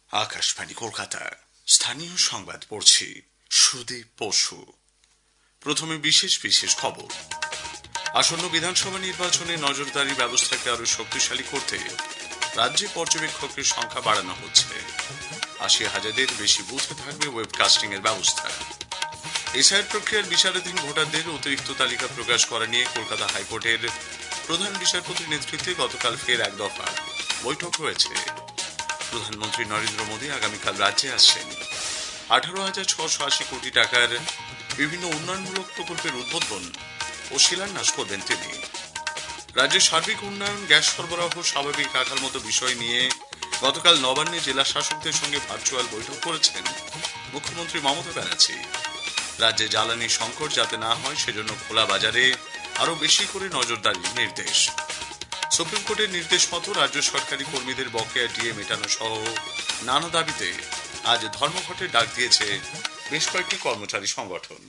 আকাশবাণী কলকাতা স্থানীয় সংবাদ পড়ছি সুদীপ বসু। প্রথমে বিশেষ বিশেষ খবর। আসন্ন বিধানসভা নির্বাচনে নজরদারি ব্যবস্থাকে আরো শক্তিশালী করতে রাজ্যে পর্যবেক্ষকের সংখ্যা বাড়ানো হচ্ছে। ৮০,০০০-এর বেশি বুথে থাকবে ওয়েবকাস্টিং এর ব্যবস্থা। এসআইআর প্রক্রিয়ার বিচারাধীন ভোটারদের অতিরিক্ত তালিকা প্রকাশ করা নিয়ে কলকাতা হাইকোর্টের প্রধান বিচারপতির নেতৃত্বে গতকাল ফের এক দফা বৈঠক হয়েছে। প্রধানমন্ত্রী নরেন্দ্র মোদী আগামীকাল রাজ্যে আসছেন। ১৮,৬৮০ কোটি টাকার বিভিন্ন উন্নয়নমূলক প্রকল্পের উদ্বোধন ও শিলান্যাস করবেন তিনি। রাজ্যের সার্বিক উন্নয়ন, গ্যাস সরবরাহ স্বাভাবিক রাখার মতো বিষয় নিয়ে গতকাল নবান্নে জেলা শাসকদের সঙ্গে ভার্চুয়াল বৈঠক করেছেন মুখ্যমন্ত্রী মমতা ব্যানার্জি। রাজ্যে জ্বালানি সংকট যাতে না হয় সেজন্য খোলা বাজারে আরো বেশি করে নজরদারির নির্দেশ। সুপ্রিম কোর্টের নির্দেশ মতো রাজ্য সরকারি কর্মীদের বকেয়া ডিএ মেটানো সহ নানা দাবিতে আজ ধর্মঘটের ডাক দিয়েছে বেশ কয়েকটি কর্মচারী সংগঠন।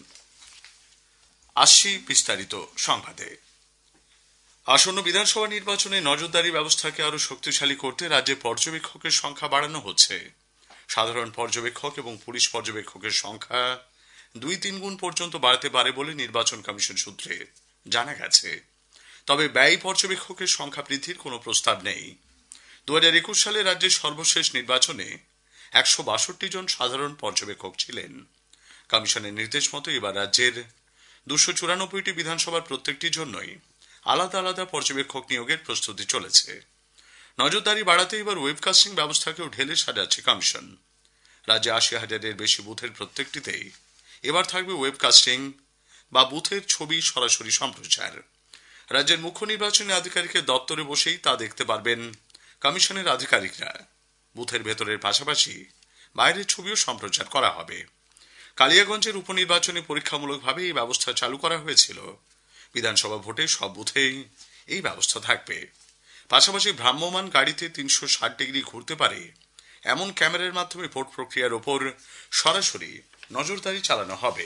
আসছি বিস্তারিত সংবাদে। আসন্ন বিধানসভা নির্বাচনে নজরদারি ব্যবস্থাকে আরো শক্তিশালী করতে রাজ্যে পর্যবেক্ষকের সংখ্যা বাড়ানো হচ্ছে। সাধারণ পর্যবেক্ষক এবং পুলিশ পর্যবেক্ষকের সংখ্যা ২-৩ গুণ পর্যন্ত বাড়তে পারে বলে নির্বাচন কমিশন সূত্রে জানা গেছে। তবে ব্যয় পর্যবেক্ষকের সংখ্যা বৃদ্ধির কোনো প্রস্তাব নেই। ২০২১ সালে রাজ্যের সর্বশেষ নির্বাচনে ১৬২ জন সাধারণ পর্যবেক্ষক ছিলেন। কমিশনের নির্দেশ মতো এবার রাজ্যের ২৯৪টি বিধানসভার প্রত্যেকটির জন্যই আলাদা আলাদা পর্যবেক্ষক নিয়োগের প্রস্তুতি চলেছে। নজরদারি বাড়াতে এবার ওয়েবকাস্টিং ব্যবস্থাকেও ঢেলে সাজাচ্ছে কমিশন। রাজ্যে ৮০,০০০-এর বেশি বুথের প্রত্যেকটিতেই এবার থাকবে ওয়েবকাস্টিং বা বুথের ছবি সরাসরি সম্প্রচার। রাজ্যের মুখ্য নির্বাচনী আধিকারিকের দপ্তরে বসেই তা দেখতে পারবেন কমিশনের আধিকারিকরা। বুথের ভেতরের পাশাপাশি বাইরের ছবিও সম্প্রচার করা হবে। কালিয়াগঞ্জের উপনির্বাচনে পরীক্ষামূলকভাবে এই ব্যবস্থা চালু করা হয়েছিল। বিধানসভা ভোটে সব বুথেই এই ব্যবস্থা থাকবে। পাশাপাশি ভ্রাম্যমাণ গাড়িতে ৩৬০ ডিগ্রি ঘুরতে পারে এমন ক্যামেরার মাধ্যমে ভোট প্রক্রিয়ার ওপর সরাসরি নজরদারি চালানো হবে।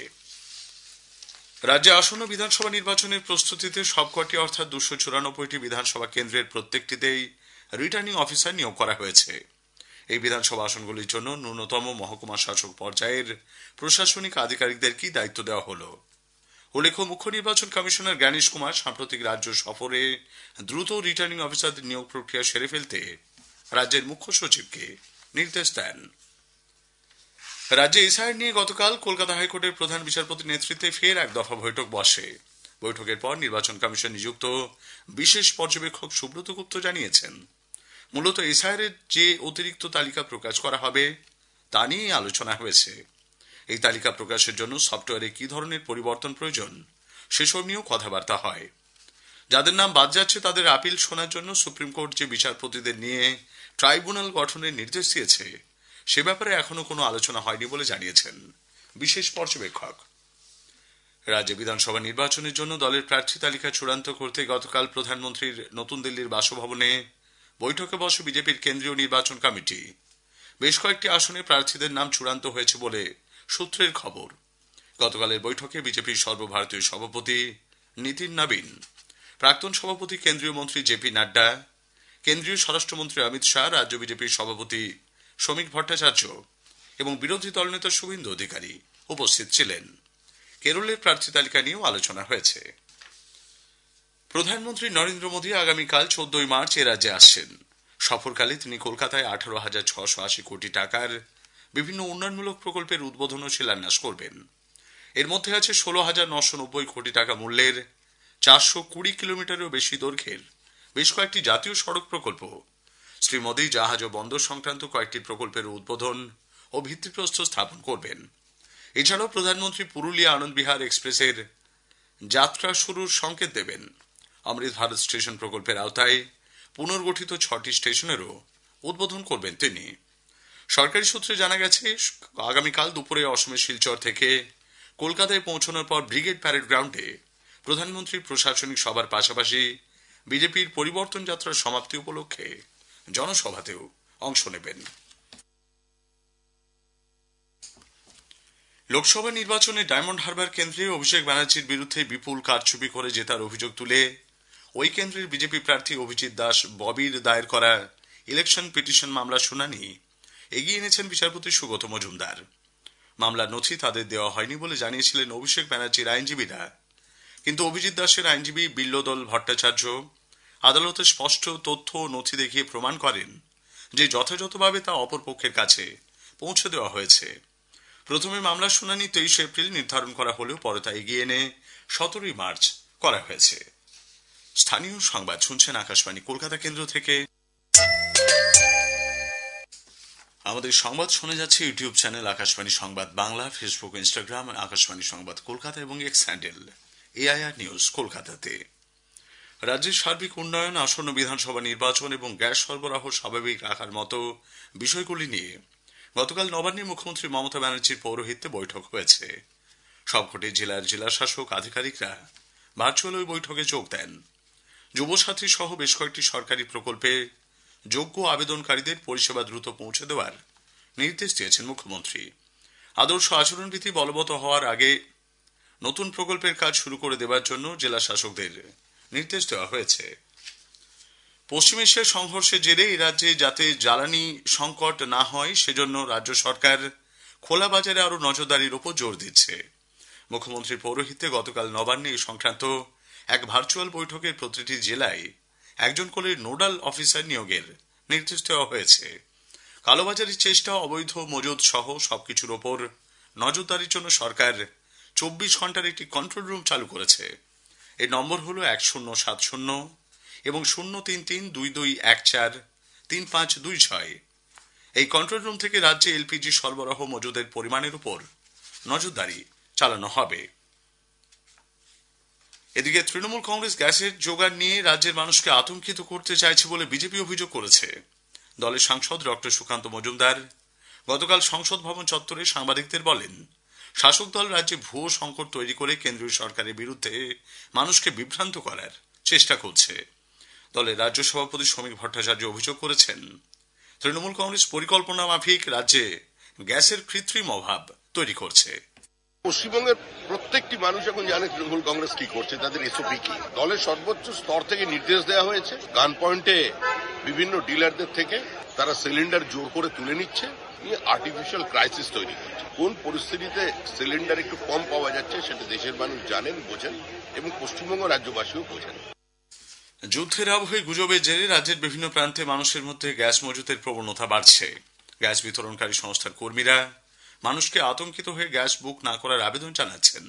রাজ্যে আসন্ন বিধানসভা নির্বাচনের প্রস্তুতিতে সবকটি অর্থাৎ ২৯৪টি বিধানসভা কেন্দ্রের প্রত্যেকটিতেই রিটার্নিং অফিসার নিয়োগ করা হয়েছে। এই বিধানসভা আসনগুলির জন্য ন্যূনতম মহকুমা শাসক পর্যায়ের প্রশাসনিক আধিকারিকদেরকেই দায়িত্ব দেওয়া হল। উল্লেখ্য, মুখ্য নির্বাচন কমিশনার জ্ঞানেশ কুমার সাম্প্রতিক রাজ্য সফরে দ্রুত রিটার্নিং অফিসারদের নিয়োগ প্রক্রিয়া সেরে ফেলতে রাজ্যের মুখ্য সচিবকে নির্দেশ দেন। রাজ্যে এসআইআর নিয়ে গতকাল কলকাতা হাইকোর্টের প্রধান বিচারপতির নেতৃত্বে ফের এক দফা বৈঠক বসে। বৈঠকের পর নির্বাচন কমিশন নিযুক্ত বিশেষ পর্যবেক্ষক সুব্রত গুপ্ত জানিয়েছেন, মূলত এসআইআর এর যে অতিরিক্ত তালিকা প্রকাশ করা হবে তা নিয়েই আলোচনা হয়েছে। এই তালিকা প্রকাশের জন্য সফটওয়্যারে কি ধরনের পরিবর্তন প্রয়োজন সেসব নিয়েও কথাবার্তা হয়। যাদের নাম বাদ যাচ্ছে তাদের আপিল শোনার জন্য সুপ্রিম কোর্ট যে বিচারপতিদের নিয়ে ট্রাইব্যুনাল গঠনের নির্দেশ দিয়েছে সে ব্যাপারে এখনো কোনো আলোচনা হয়নি বলে জানিয়েছেন বিশেষ পর্যবেক্ষক। রাজ্য বিধানসভা নির্বাচনের জন্য দলের প্রার্থী তালিকা চূড়ান্ত করতে গতকাল প্রধানমন্ত্রীর নতুন দিল্লির বাসভবনে বৈঠকে বসে বিজেপির কেন্দ্রীয় নির্বাচন কমিটি। বেশ কয়েকটি আসনে প্রার্থীদের নাম চূড়ান্ত হয়েছে বলে সূত্রের খবর। গতকালের বৈঠকে বিজেপির সর্বভারতীয় সভাপতি নীতিন নবীন, প্রাক্তন সভাপতি কেন্দ্রীয় মন্ত্রী জেপি নাড্ডা, কেন্দ্রীয় স্বরাষ্ট্রমন্ত্রী অমিত শাহ, রাজ্য বিজেপির সভাপতি শ্রমিক ভট্টাচার্য এবং বিরোধী দলনেতা শুভেন্দু অধিকারী উপস্থিত ছিলেন। কেরলের প্রার্থী তালিকা নিয়েও আলোচনা হয়েছে। প্রধানমন্ত্রী নরেন্দ্র মোদী আগামীকাল ১৪ মার্চ এ রাজ্যে আসছেন। সফরকালে তিনি কলকাতায় ১৮,৬৮০ কোটি টাকার বিভিন্ন উন্নয়নমূলক প্রকল্পের উদ্বোধন ও শিলান্যাস করবেন। এর মধ্যে আছে ১৬,৯৯০ কোটি টাকা মূল্যের ৪২০ কিলোমিটারেরও বেশি দৈর্ঘ্যের বেশ কয়েকটি জাতীয় সড়ক প্রকল্প। শ্রী মোদী জাহাজ ও বন্দর সংক্রান্ত কয়েকটি প্রকল্পের উদ্বোধন ও ভিত্তিপ্রস্তর স্থাপন করবেন। এছাড়াও প্রধানমন্ত্রী পুরুলিয়া আনন্দ বিহার এক্সপ্রেসের যাত্রা শুরুর সংকেত দেবেন। অমৃত ভারত স্টেশন প্রকল্পের আওতায় পুনর্গঠিত ৬টি স্টেশনেরও উদ্বোধন করবেন তিনি। সরকারি সূত্রে জানা গেছে, আগামীকাল দুপুরে অসমের শিলচর থেকে কলকাতায় পৌঁছানোর পর ব্রিগেড প্যারেড গ্রাউন্ডে প্রধানমন্ত্রীর প্রশাসনিক সভার পাশাপাশি বিজেপির পরিবর্তন যাত্রার সমাপ্তি উপলক্ষে জনসভাতেও অংশ নেবেন। লোকসভা নির্বাচনে ডায়মন্ড হারবার কেন্দ্রে অভিষেক ব্যানার্জির বিরুদ্ধে বিপুল কারচুপি করে জেতার অভিযোগ তুলে ওই কেন্দ্রের বিজেপি প্রার্থী অভিজিৎ দাস ববির দায়ের করা ইলেকশন পিটিশন মামলার শুনানি এগিয়ে এনেছেন বিচারপতি সুগত মজুমদার। মামলার নথি তাদের দেওয়া হয়নি বলে জানিয়েছিলেন অভিষেক ব্যানার্জির আইনজীবীরা, কিন্তু অভিজিৎ দাসের আইনজীবী বিল্লদল ভট্টাচার্য আদালতে স্পষ্ট তথ্য ও নথি দেখিয়ে প্রমাণ করেন যে যথাযথভাবে তা অপরপক্ষের কাছে পৌঁছে দেওয়া হয়েছে। প্রথমে মামলার শুনানি 23 এপ্রিল নির্ধারণ করা হলেও পরে তা এগিয়ে এনে 17 মার্চ করা হয়েছে। স্থানীয় সংবাদ শুনছেন আকাশবাণী কলকাতা কেন্দ্র থেকে। আমাদের সংবাদ শোনা যাচ্ছে ইউটিউব চ্যানেল আকাশবাণী সংবাদ বাংলা, ফেসবুক, ইনস্টাগ্রাম আকাশবাণী সংবাদ কলকাতা এবং এক্স হ্যান্ডেল এআইআর নিউজ কলকাতাতে। রাজ্যের সার্বিক উন্নয়ন, আসন্ন বিধানসভা নির্বাচন এবং গ্যাস সরবরাহ স্বাভাবিক রাখার মতো বিষয়গুলি নিয়ে গতকাল নবান্নে মুখ্যমন্ত্রী মমতা ব্যানার্জির পৌরোহিত্যে বৈঠক হয়েছে। সবকটি জেলার জেলাশাসক আধিকারিকরা ভার্চুয়াল ওই বৈঠকে যোগ দেন। যুবসাথী সহ বেশ কয়েকটি সরকারি প্রকল্পে যোগ্য আবেদনকারীদের পরিষেবা দ্রুত পৌঁছে দেওয়ার নির্দেশ দিয়েছেন মুখ্যমন্ত্রী। আদর্শ আচরণবিধি বলবৎ হওয়ার আগে নতুন প্রকল্পের কাজ শুরু করে দেওয়ার জন্য জেলা শাসকদের নির্দেশ দেওয়া হয়েছে। পশ্চিম এশিয়ার সংঘর্ষের জেরে এই রাজ্যে যাতে জ্বালানি সংকট না হয় সেজন্য রাজ্য সরকার খোলা বাজারে আরো নজরদারির উপর জোর দিচ্ছে। মুখ্যমন্ত্রীর পৌরোহিত্যে গতকাল নবান্নে এই সংক্রান্ত এক ভার্চুয়াল বৈঠকের প্রতিটি জেলায় একজন করে নোডাল অফিসার নিয়োগের নির্দেশ দেওয়া হয়েছে। কালোবাজারের চেষ্টা, অবৈধ মজুদ সহ সবকিছুর ওপর নজরদারির জন্য সরকার 24 ঘন্টার একটি কন্ট্রোল রুম চালু করেছে। এই নম্বর হল 1070 এবং 03322143526। এই কন্ট্রোল রুম থেকে রাজ্যে এলপিজি সরবরাহ মজুদের পরিমাণের উপর নজরদারি চালানো হবে। এদিকে তৃণমূল কংগ্রেস গ্যাসের জোগান নিয়ে রাজ্যের মানুষকে আতঙ্কিত করতে চাইছে বলে বিজেপি অভিযোগ করেছে। দলের সাংসদ ডক্টর সুকান্ত মজুমদার গতকাল সংসদ ভবন চত্বরে সাংবাদিকদের বলেন, শাসক দল রাজ্যে ভুয়ো সংকট তৈরি করে কেন্দ্রীয় সরকারের বিরুদ্ধে মানুষকে বিভ্রান্ত করার চেষ্টা করছে। দলের রাজ্য সভাপতি শ্রমিক ভট্টাচার্য অভিযোগ করেছেন, তৃণমূল কংগ্রেস পরিকল্পনা মাফিক রাজ্যে গ্যাসের কৃত্রিম অভাব তৈরি করছে। পশ্চিমবঙ্গের প্রত্যেকটি মানুষ এখন জানে তৃণমূল কংগ্রেস কি করছে, তাদের এসওপি কি। দলের সর্বোচ্চ স্তর থেকে নির্দেশ দেওয়া হয়েছে, গান পয়েন্টে বিভিন্ন ডিলারদের থেকে তারা সিলিন্ডার জোর করে তুলে নিচ্ছে, নিয়ে আর্টিফিশিয়াল ক্রাইসিস তৈরি করছে। কোন পরিস্থিতিতে সিলিন্ডার একটু কম পাওয়া যাচ্ছে সেটা দেশের মানুষ জানেন, বোঝেন এবং পশ্চিমবঙ্গ রাজ্যবাসীও বোঝেন। যুদ্ধের আবহে গুজবের জেরে রাজ্যের বিভিন্ন প্রান্তে মানুষের মধ্যে গ্যাস মজুতের প্রবণতা বাড়ছে। গ্যাস বিতরণকারী সংস্থার কর্মীরা মানুষকে আতঙ্কিত হয়ে গ্যাস বুক না করার আবেদন জানাচ্ছেন।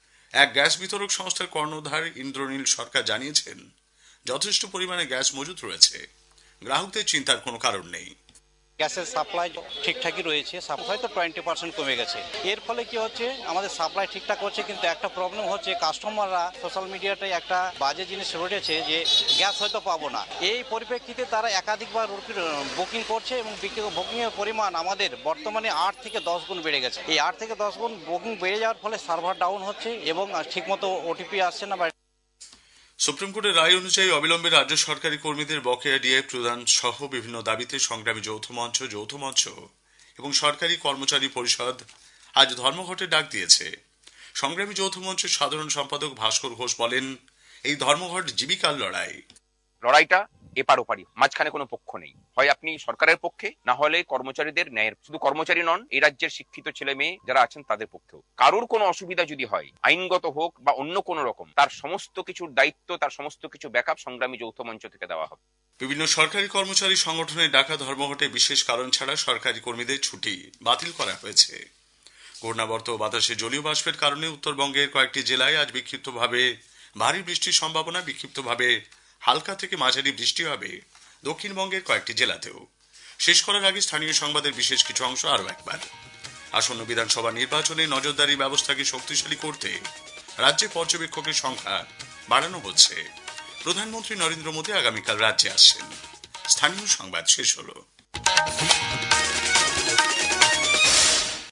এক গ্যাস বিতরক সংস্থার কর্ণধার ইন্দ্রনীল সরকার জানিয়েছেন, যথেষ্ট পরিমাণে গ্যাস মজুত রয়েছে, গ্রাহকদের চিন্তার কোনো কারণ নেই। গ্যাসের সাপ্লাই ঠিকঠাকই রয়েছে, সাপ্লাই তো 20% কমে গেছে। এর ফলে কি হচ্ছে, আমাদের সাপ্লাই ঠিকঠাক হচ্ছে, কিন্তু একটা প্রবলেম হচ্ছে কাস্টমাররা সোশ্যাল মিডিয়াটায় একটা বাজে জিনিস রটেছে যে গ্যাস হয়তো পাবো না। এই পরিপ্রেক্ষিতে তারা একাধিকবার বুকিং করছে এবং বুকিংয়ের পরিমাণ আমাদের বর্তমানে 8 থেকে 10 গুণ বেড়ে গেছে। এই 8 থেকে 10 গুণ বুকিং বেড়ে যাওয়ার ফলে সার্ভার ডাউন হচ্ছে এবং ঠিকমতো ওটিপি আসছে না। সুপ্রিম কোর্টের রায় অনুযায়ী অবিলম্বে রাজ্য সরকারি কর্মীদের বকেয়া ডিএ প্রদান সহ বিভিন্ন দাবিতে সংগ্রামী যৌথ মঞ্চ এবং সরকারি কর্মচারী পরিষদ আজ ধর্মঘটের ডাক দিয়েছে। সংগ্রামী যৌথ মঞ্চের সাধারণ সম্পাদক ভাস্কর ঘোষ বলেন, এই ধর্মঘট জীবিকার লড়াইটা এপার ওপারই, মাঝখানে কোনো পক্ষ নেই। হয় আপনি সরকারের পক্ষে, না হলে কর্মচারীদের ন্যায়ের। শুধু কর্মচারী নন, এই রাজ্যের শিক্ষিত ছেলে মেয়ে যারা আছেন তাদের পক্ষেও। কারোর কোনো অসুবিধা যদি হয়, আইনগত হোক বা অন্য কোনো রকম, তার সমস্ত কিছুর দায়িত্ব, তার সমস্ত কিছু ব্যাকআপ সংগ্রামী যৌথ মঞ্চ থেকে দেওয়া হবে। বিভিন্ন সরকারি কর্মচারী সংগঠনের ডাকা ধর্মঘটে বিশেষ কারণ ছাড়া সরকারি কর্মীদের ছুটি বাতিল করা হয়েছে। ঘূর্ণাবর্ত বাতাসে জলীয় বাষ্পের কারণে উত্তরবঙ্গের কয়েকটি জেলায় আজ বিক্ষিপ্তভাবে ভারী বৃষ্টির সম্ভাবনা, বিক্ষিপ্তভাবে হালকা থেকে মাঝারি বৃষ্টি হবে দক্ষিণবঙ্গের কয়েকটি জেলাতেও। শেষ করার আগে স্থানীয় সংবাদের বিশেষ কিছু অংশ আরও একবার। আসন্ন বিধানসভা নির্বাচনে নজরদারি ব্যবস্থাকে শক্তিশালী করতে রাজ্যে পর্যবেক্ষকের সংখ্যা বাড়ানো হচ্ছে। প্রধানমন্ত্রী নরেন্দ্র মোদী আগামীকাল রাজ্যে আসছেন। স্থানীয় সংবাদ শেষ হলো।